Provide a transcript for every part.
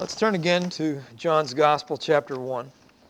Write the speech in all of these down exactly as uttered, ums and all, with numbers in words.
Let's turn again to John's Gospel, chapter one.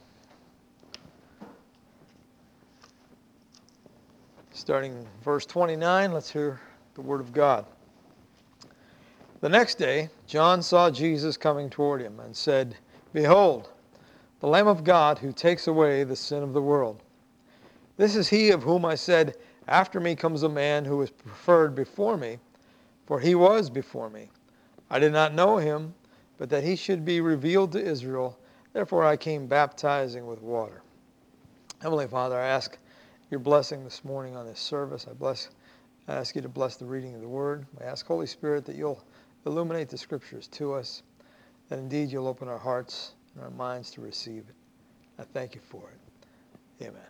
Starting verse twenty-nine, let's hear the Word of God. The next day, John saw Jesus coming toward him and said, "Behold, the Lamb of God who takes away the sin of the world. This is he of whom I said, After me comes a man who is preferred before me, for he was before me. I did not know him, but that he should be revealed to Israel. Therefore I came baptizing with water." Heavenly Father, I ask your blessing this morning on this service. I bless, I ask you to bless the reading of the Word. I ask, Holy Spirit, that you'll illuminate the Scriptures to us, that indeed you'll open our hearts and our minds to receive it. I thank you for it. Amen.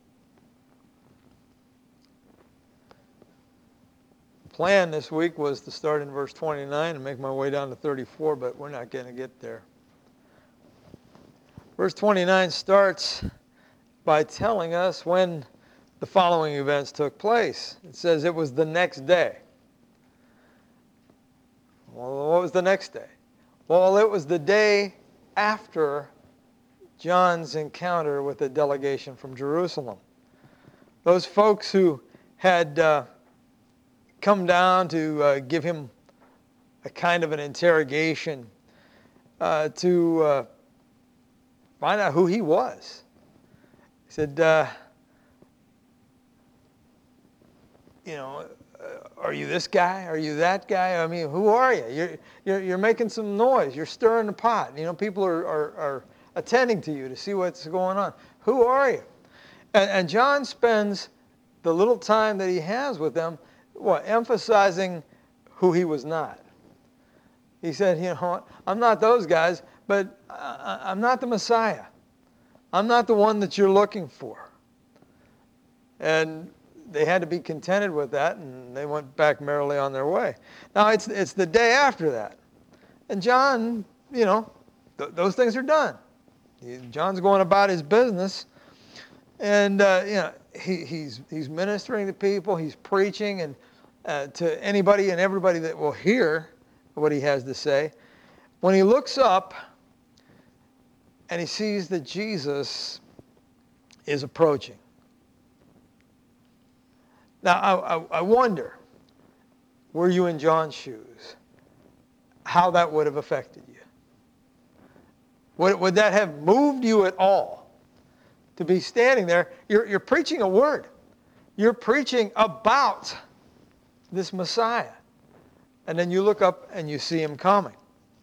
The plan this week was to start in verse twenty-nine and make my way down to thirty-four, but we're not going to get there. Verse twenty-nine starts by telling us when the following events took place. It says it was the next day. Well, what was the next day? Well, it was the day after John's encounter with a delegation from Jerusalem. Those folks who had uh, come down to uh, give him a kind of an interrogation uh, to uh, find out who he was. He said, uh, you know, uh, are you this guy? Are you that guy? I mean, who are you? You're, you're, you're making some noise. You're stirring the pot. You know, people are, are, are attending to you to see what's going on. Who are you? And, and John spends the little time that he has with them, what, emphasizing who he was not. He said, you know, I'm not those guys, but I, I'm not the Messiah. I'm not the one that you're looking for. And they had to be contented with that, and they went back merrily on their way. Now, it's it's the day after that. And John, you know, th- those things are done. He, John's going about his business, and, uh, you know, he, he's he's ministering to people, he's preaching, and uh, to anybody and everybody that will hear what he has to say. When he looks up and he sees that Jesus is approaching. Now, I, I, I wonder, were you in John's shoes, how that would have affected you? Would, would that have moved you at all to be standing there? You're, you're preaching a word. You're preaching about this Messiah. And then you look up and you see him coming.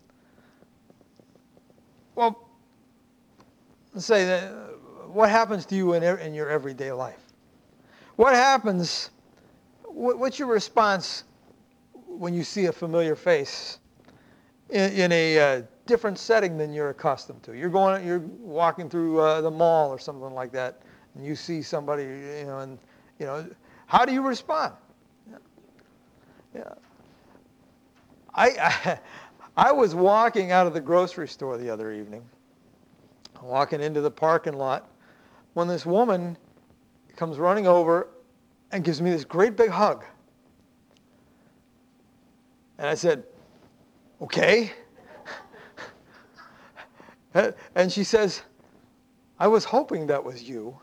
Well, let's say that, what happens to you in, in your everyday life? What happens, what's your response when you see a familiar face in, in a uh, different setting than you're accustomed to? You're going, you're walking through uh, the mall or something like that, and you see somebody, you know, and you know, how do you respond? Yeah. I, I I was walking out of the grocery store the other evening, walking into the parking lot, when this woman comes running over and gives me this great big hug. And I said, okay. And she says, I was hoping that was you.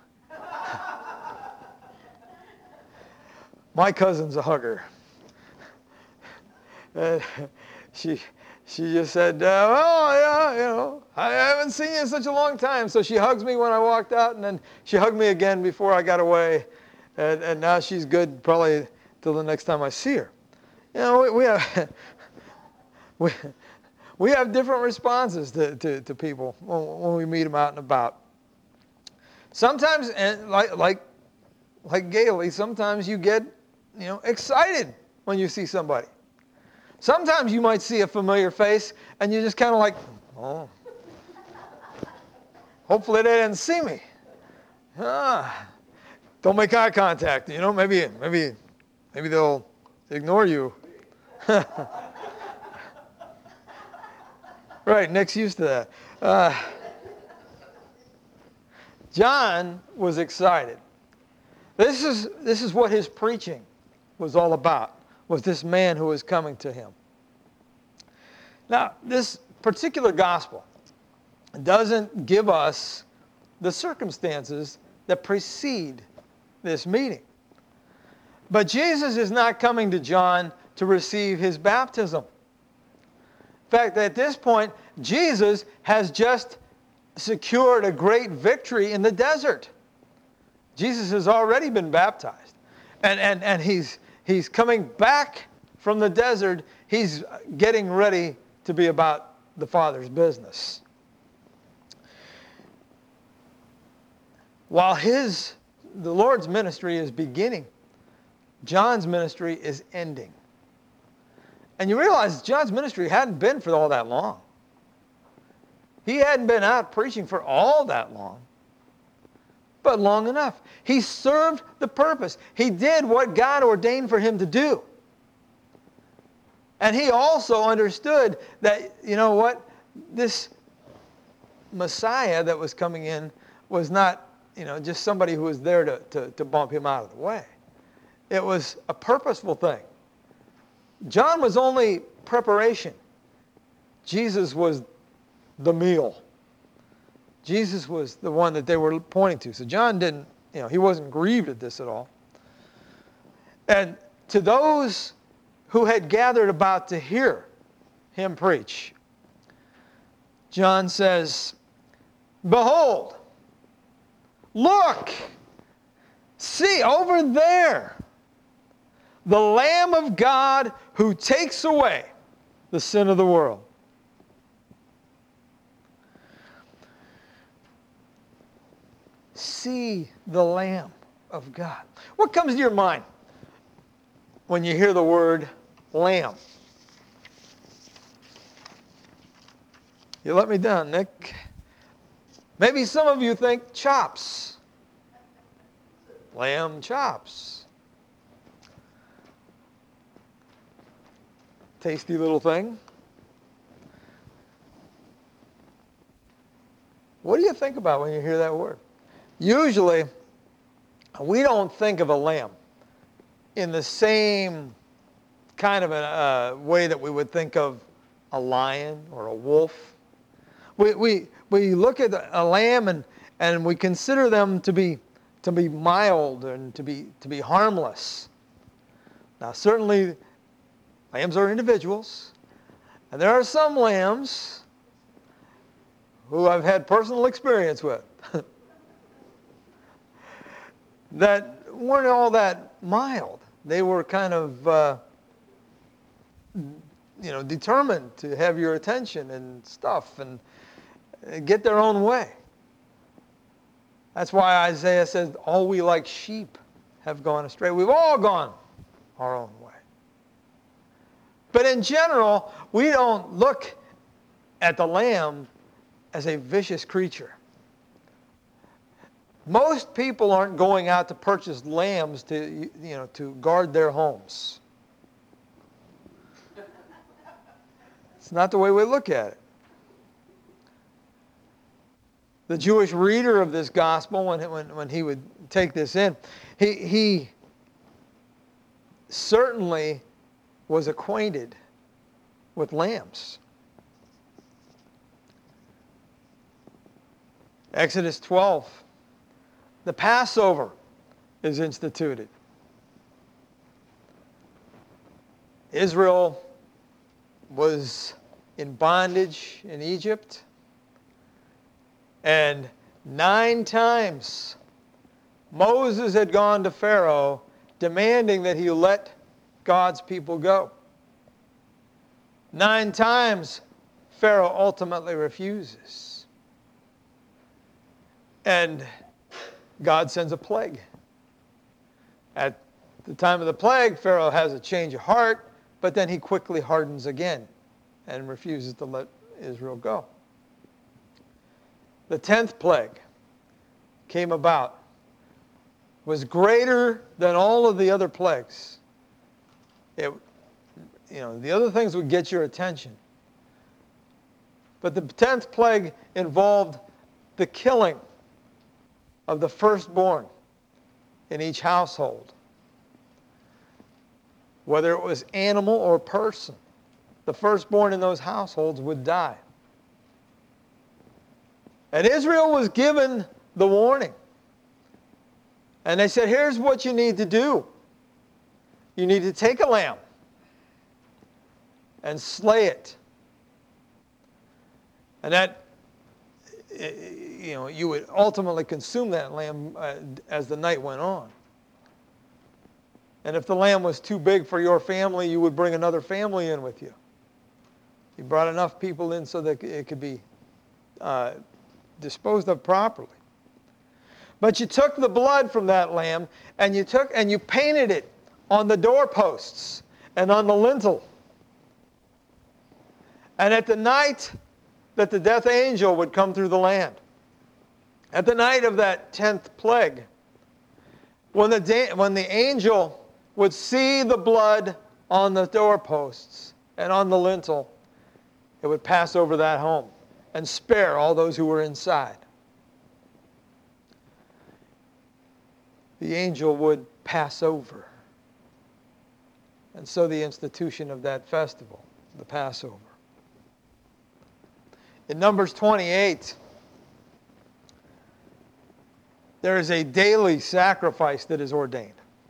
My cousin's a hugger. And she she just said, uh, well, yeah, you know, I haven't seen you in such a long time. So she hugs me when I walked out, and then she hugged me again before I got away. And, and now she's good probably till the next time I see her. You know, we, we have we, we have different responses to, to, to people when, when we meet them out and about. Sometimes, and like like like Gailey, sometimes you get, you know, excited when you see somebody. Sometimes you might see a familiar face and you're just kind of like, oh, hopefully they didn't see me. Ah, don't make eye contact. You know, maybe maybe maybe they'll ignore you. Right, Nick's used to that. Uh, John was excited. This is this is what his preaching was all about. Was this man who was coming to him. Now, this particular gospel doesn't give us the circumstances that precede this meeting. But Jesus is not coming to John to receive his baptism. In fact, at this point, Jesus has just secured a great victory in the desert. Jesus has already been baptized. And, and, and he's, he's coming back from the desert. He's getting ready to be about the Father's business. While his, the Lord's ministry is beginning, John's ministry is ending. And you realize John's ministry hadn't been for all that long. He hadn't been out preaching for all that long, but long enough. He served the purpose. He did what God ordained for him to do. And he also understood that, you know what, this Messiah that was coming in was not, you know, just somebody who was there to, to, to bump him out of the way. It was a purposeful thing. John was only preparation. Jesus was the meal. Jesus was the one that they were pointing to. So John didn't, you know, he wasn't grieved at this at all. And to those who had gathered about to hear him preach, John says, "Behold, look, see over there, the Lamb of God who takes away the sin of the world." See the Lamb of God. What comes to your mind when you hear the word lamb? You let me down, Nick. Maybe some of you think chops. Lamb chops. Tasty little thing. What do you think about when you hear that word? Usually, we don't think of a lamb in the same kind of a uh, way that we would think of a lion or a wolf. We, we, we look at a lamb and, and we consider them to be, to be mild and to be, to be harmless. Now, certainly, lambs are individuals, and there are some lambs who I've had personal experience with that weren't all that mild. They were kind of, uh, you know, determined to have your attention and stuff and get their own way. That's why Isaiah says, all we like sheep have gone astray. We've all gone our own way. But in general, we don't look at the lamb as a vicious creature. Most people aren't going out to purchase lambs to, you know, to guard their homes. It's not the way we look at it. The Jewish reader of this gospel, when, when, when he would take this in, he, he certainly was acquainted with lambs. Exodus twelve. The Passover is instituted. Israel was in bondage in Egypt, and nine times Moses had gone to Pharaoh demanding that he let God's people go. Nine times Pharaoh ultimately refuses. And God sends a plague. At the time of the plague, Pharaoh has a change of heart, but then he quickly hardens again and refuses to let Israel go. The tenth plague came about, was greater than all of the other plagues. It, you know, the other things would get your attention. But the tenth plague involved the killing of the firstborn in each household. Whether it was animal or person, the firstborn in those households would die. And Israel was given the warning. And they said, here's what you need to do. You need to take a lamb and slay it. And that, you know, you would ultimately consume that lamb uh, as the night went on. And if the lamb was too big for your family, you would bring another family in with you. You brought enough people in so that it could be uh, disposed of properly. But you took the blood from that lamb and you took and you painted it on the doorposts and on the lintel. And at the night that the death angel would come through the land, at the night of that tenth plague, when the, da- when the angel would see the blood on the doorposts and on the lintel, it would pass over that home and spare all those who were inside. The angel would pass over. And so the institution of that festival, the Passover. In Numbers twenty-eight, there is a daily sacrifice that is ordained.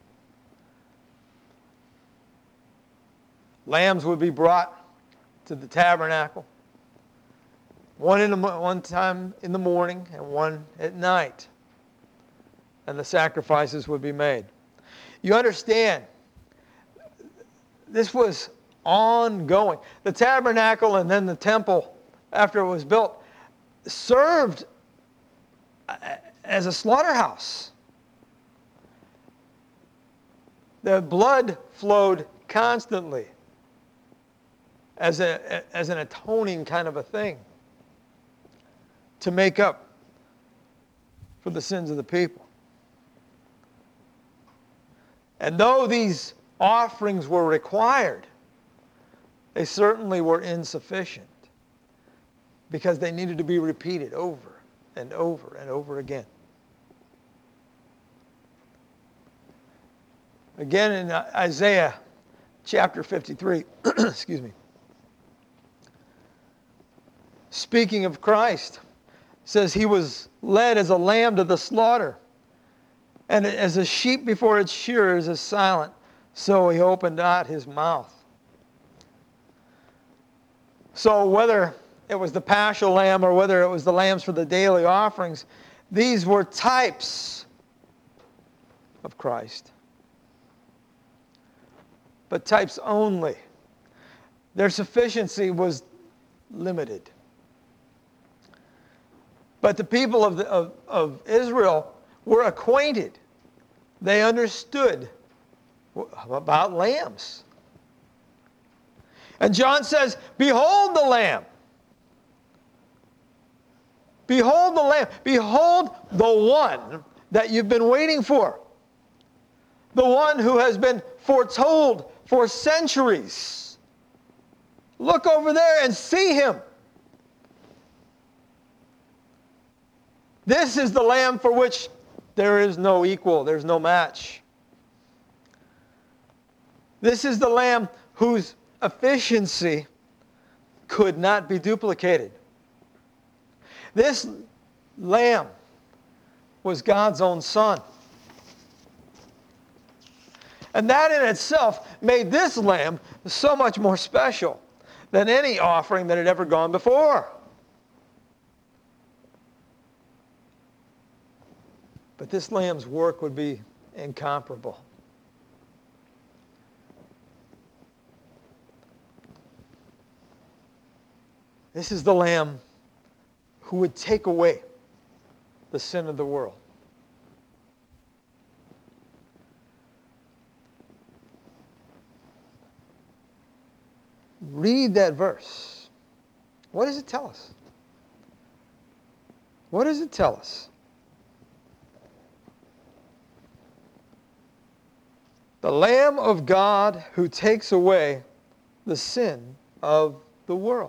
Lambs would be brought to the tabernacle, one in the, one time in the morning and one at night, and the sacrifices would be made. You understand, this was ongoing. The tabernacle and then the temple, after it was built, served as a slaughterhouse. The blood flowed constantly as a as an atoning kind of a thing to make up for the sins of the people. And though these offerings were required, they certainly were insufficient because they needed to be repeated over and over and over again. Again in Isaiah chapter fifty-three, excuse me, speaking of Christ, says he was led as a lamb to the slaughter, and as a sheep before its shearers is silent, so he opened not his mouth. So whether it was the paschal lamb or whether it was the lambs for the daily offerings, these were types of Christ. But types only. Their sufficiency was limited. But the people of, the, of, of Israel were acquainted. They understood about lambs. And John says, behold the lamb. Behold the lamb. Behold the one that you've been waiting for. The one who has been foretold for centuries. Look over there and see him. This is the lamb for which there is no equal, there's no match. This is the lamb whose efficiency could not be duplicated. This lamb was God's own son. And that in itself made this lamb so much more special than any offering that had ever gone before. But this lamb's work would be incomparable. This is the lamb who would take away the sin of the world. Read that verse. What does it tell us? What does it tell us? The Lamb of God who takes away the sin of the world.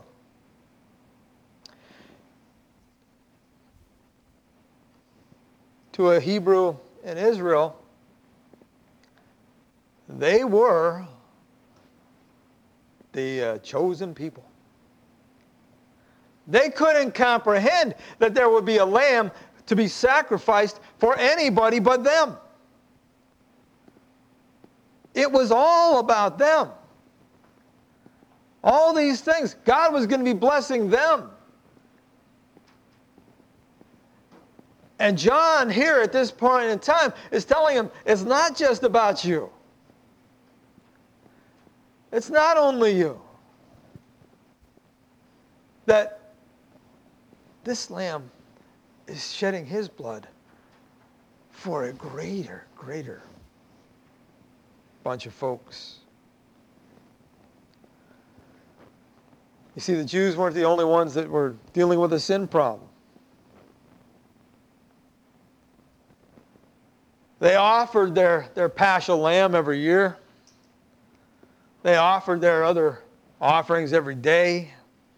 To a Hebrew in Israel, they were the uh, chosen people. They couldn't comprehend that there would be a lamb to be sacrificed for anybody but them. It was all about them. All these things, God was going to be blessing them. And John here at this point in time is telling him, it's not just about you. It's not only you. That this lamb is shedding his blood for a greater, greater bunch of folks. You see, the Jews weren't the only ones that were dealing with a sin problem. They offered their, their paschal lamb every year. They offered their other offerings every day.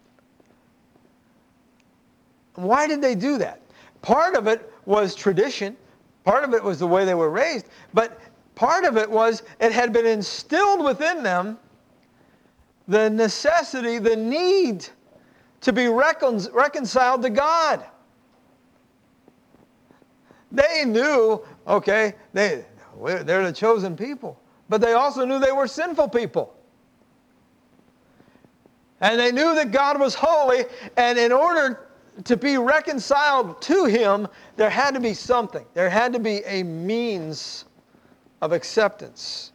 Why did they do that? Part of it was tradition. Part of it was the way they were raised. But part of it was it had been instilled within them the necessity, the need to be recon- reconciled to God. They knew, okay, they, they're the chosen people. But they also knew they were sinful people. And they knew that God was holy, and in order to be reconciled to Him, there had to be something. There had to be a means of acceptance.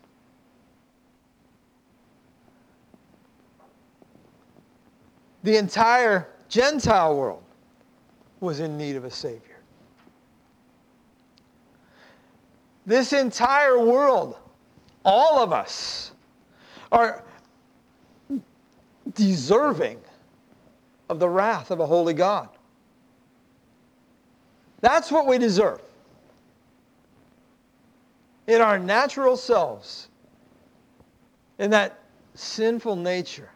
The entire Gentile world was in need of a Savior. This entire world, all of us, are deserving of the wrath of a holy God. That's what we deserve. In our natural selves, in that sinful nature,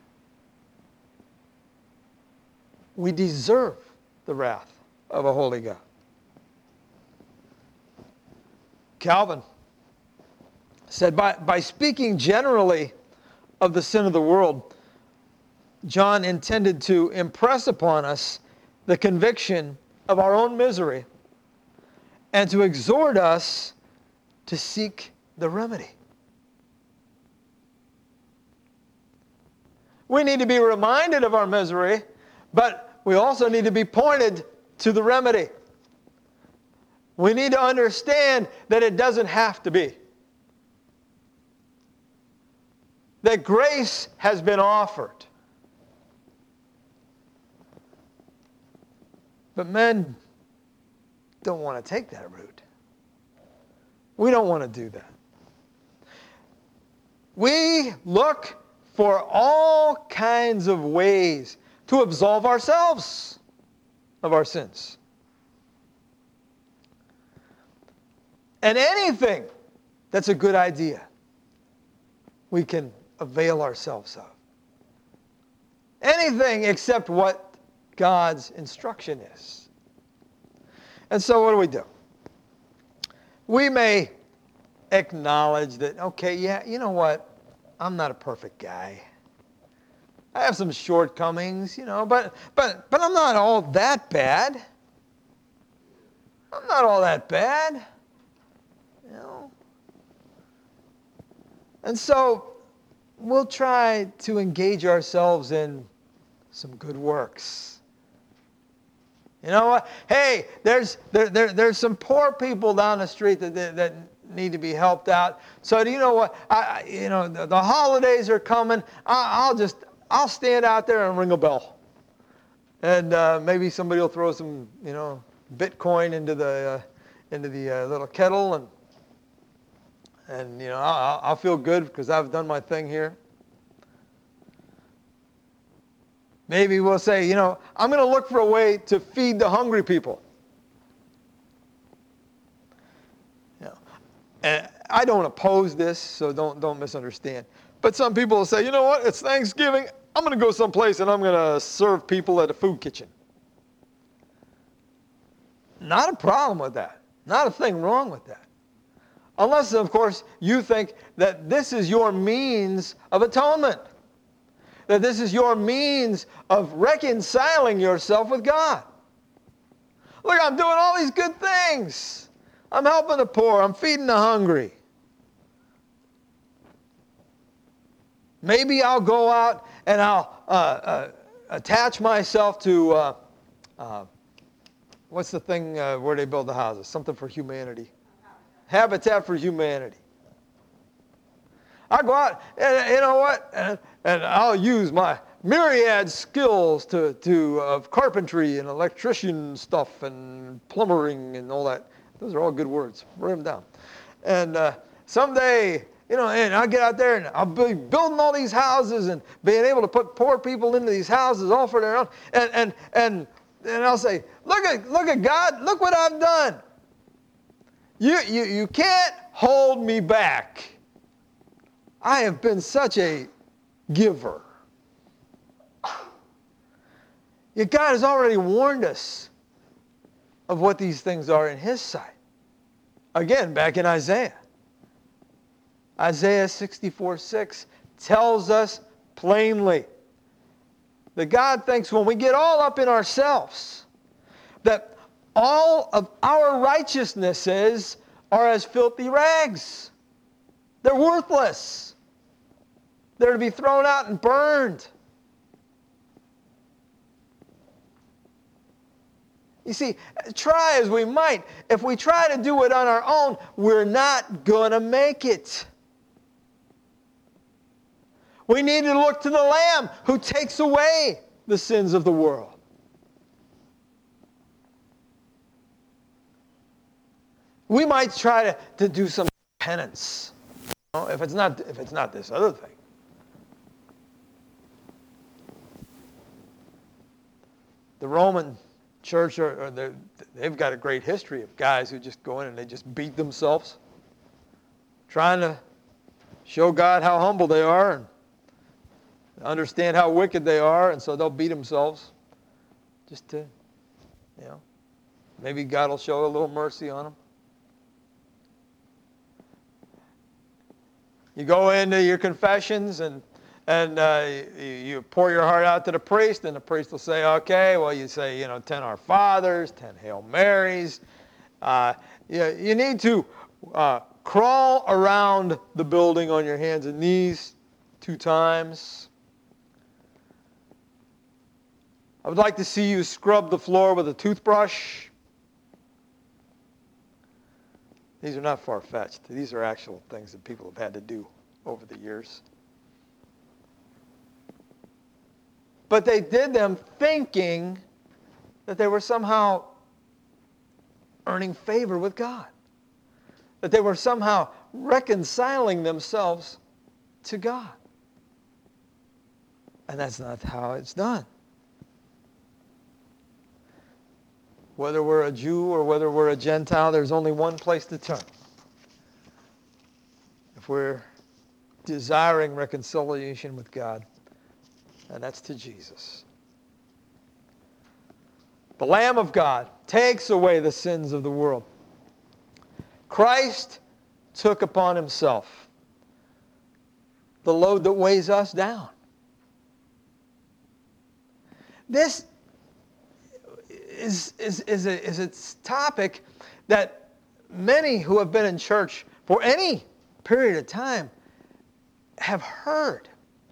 we deserve the wrath of a holy God. Calvin said, by, by speaking generally of the sin of the world, John intended to impress upon us the conviction of our own misery and to exhort us to seek the remedy. We need to be reminded of our misery, but we also need to be pointed to the remedy. We need to understand that it doesn't have to be. That grace has been offered. But men don't want to take that route. We don't want to do that. We look for all kinds of ways to absolve ourselves of our sins. And anything that's a good idea, we can avail ourselves of. Anything except what God's instruction is. And so what do we do? We may acknowledge that, okay, yeah, you know what? I'm not a perfect guy. I have some shortcomings, you know, but but but I'm not all that bad. I'm not all that bad. You know. And so we'll try to engage ourselves in some good works. You know what? Hey, there's there, there there's some poor people down the street that that, that need to be helped out. So do you know what? I you know the, the holidays are coming. I, I'll just I'll stand out there and ring a bell, and uh, maybe somebody will throw some you know Bitcoin into the uh, into the uh, little kettle, and and you know I'll, I'll feel good because I've done my thing here. Maybe we'll say, you know, I'm going to look for a way to feed the hungry people. You know, and I don't oppose this, so don't don't misunderstand. But some people will say, you know what, it's Thanksgiving. I'm going to go someplace and I'm going to serve people at a food kitchen. Not a problem with that. Not a thing wrong with that. Unless, of course, you think that this is your means of atonement. that this is your means of reconciling yourself with God. Look, I'm doing all these good things. I'm helping the poor. I'm feeding the hungry. Maybe I'll go out and I'll uh, uh, attach myself to, uh, uh, what's the thing uh, where they build the houses? Something for humanity. Habitat for Humanity. I go out, and you know what? And, and I'll use my myriad skills to, to of carpentry and electrician stuff and plumbering and all that. Those are all good words. Write them down. And uh, someday, you know, and I'll get out there and I'll be building all these houses and being able to put poor people into these houses all for their own. And and and and I'll say, look at look at God, look what I've done. You you you can't hold me back. I have been such a giver. Yet God has already warned us of what these things are in His sight. Again, back in Isaiah. Isaiah sixty-four six tells us plainly that God thinks when we get all up in ourselves, that all of our righteousnesses are as filthy rags. They're worthless. They're to be thrown out and burned. You see, try as we might, if we try to do it on our own, we're not going to make it. We need to look to the Lamb who takes away the sins of the world. We might try to, to do some penance, you know, if it's not if it's not this other thing. The Roman Church, or, or they've got a great history of guys who just go in and they just beat themselves, trying to show God how humble they are and understand how wicked they are, and so they'll beat themselves just to, you know, maybe God will show a little mercy on them. You go into your confessions and and uh, you, you pour your heart out to the priest, and the priest will say, okay, well, you say, you know, ten Our Fathers, ten Hail Marys. Uh, you, you need to uh, crawl around the building on your hands and knees two times. I would like to see you scrub the floor with a toothbrush. These are not far-fetched. These are actual things that people have had to do over the years. But they did them thinking that they were somehow earning favor with God. That they were somehow reconciling themselves to God. And that's not how it's done. Whether we're a Jew or whether we're a Gentile, there's only one place to turn. If we're desiring reconciliation with God, and that's to Jesus. The Lamb of God takes away the sins of the world. Christ took upon Himself the load that weighs us down. This is, is, is, a, is a topic that many who have been in church for any period of time have heard.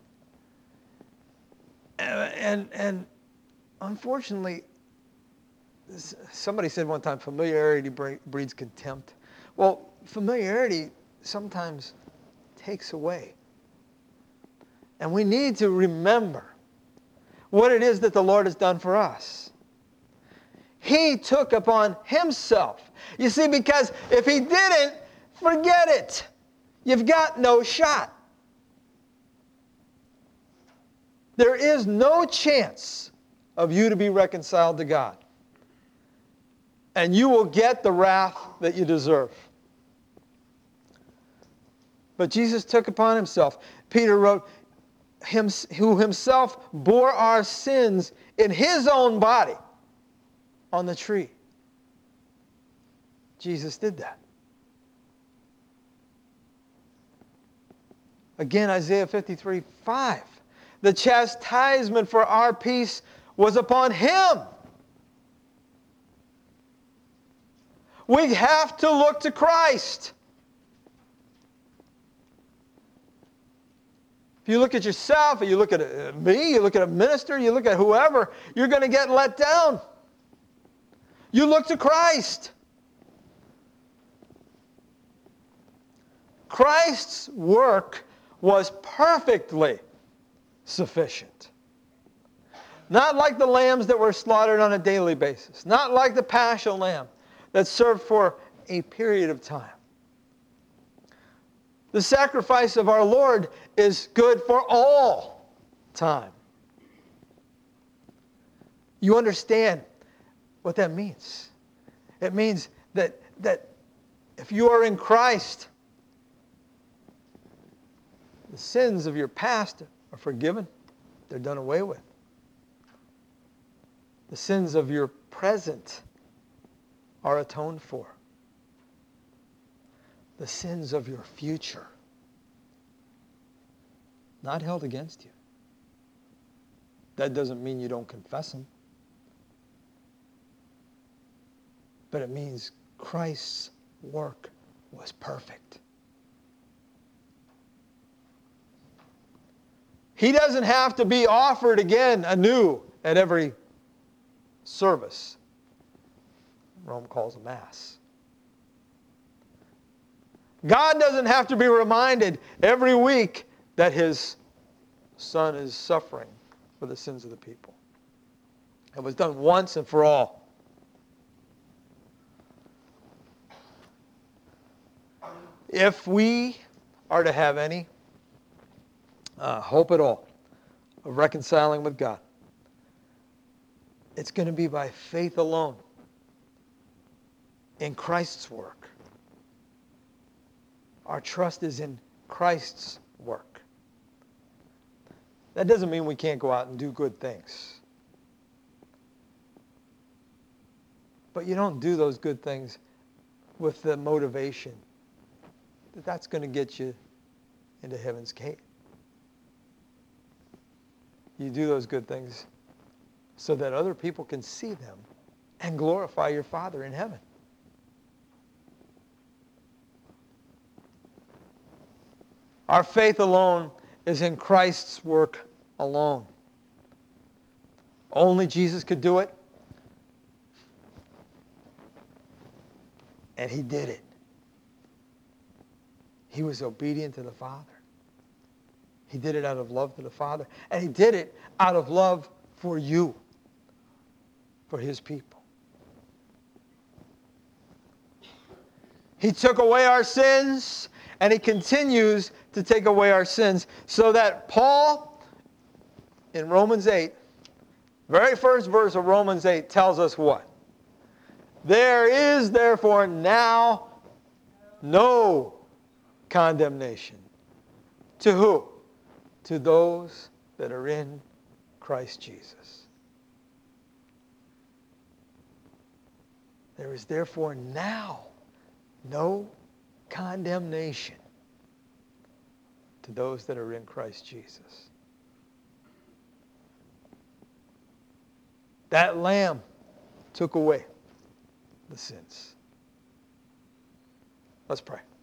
And, and unfortunately, somebody said one time, familiarity breeds contempt. Well, familiarity sometimes takes away. And we need to remember what it is that the Lord has done for us. He took upon Himself. You see, because if He didn't, forget it. You've got no shot. There is no chance of you to be reconciled to God. And you will get the wrath that you deserve. But Jesus took upon Himself. Peter wrote, Him, who Himself bore our sins in His own body on the tree. Jesus did that. Again, Isaiah fifty-three five. The chastisement for our peace was upon Him. We have to look to Christ. If you look at yourself, or you look at me, you look at a minister, you look at whoever, you're going to get let down. You look to Christ. Christ's work was perfectly sufficient. Not like the lambs that were slaughtered on a daily basis. Not like the paschal lamb that served for a period of time. The sacrifice of our Lord is good for all time. You understand what that means? It means that, that if you are in Christ, the sins of your past are forgiven. They're done away with. The sins of your present are atoned for. The sins of your future, not held against you. That doesn't mean you don't confess them. But it means Christ's work was perfect. He doesn't have to be offered again anew at every service. Rome calls a Mass. God doesn't have to be reminded every week that His Son is suffering for the sins of the people. It was done once and for all. If we are to have any uh, hope at all of reconciling with God, it's going to be by faith alone in Christ's work. Our trust is in Christ's work. That doesn't mean we can't go out and do good things. But you don't do those good things with the motivation that that's going to get you into heaven's gate. You do those good things so that other people can see them and glorify your Father in heaven. Our faith alone is in Christ's work alone. Only Jesus could do it. And He did it. He was obedient to the Father. He did it out of love to the Father. And He did it out of love for you, for His people. He took away our sins, and He continues to take away our sins, so that Paul, in Romans eight, very first verse of Romans eight, tells us what? There is therefore now no condemnation. To who? To those that are in Christ Jesus. There is therefore now no condemnation to those that are in Christ Jesus. That Lamb took away the sins. Let's pray.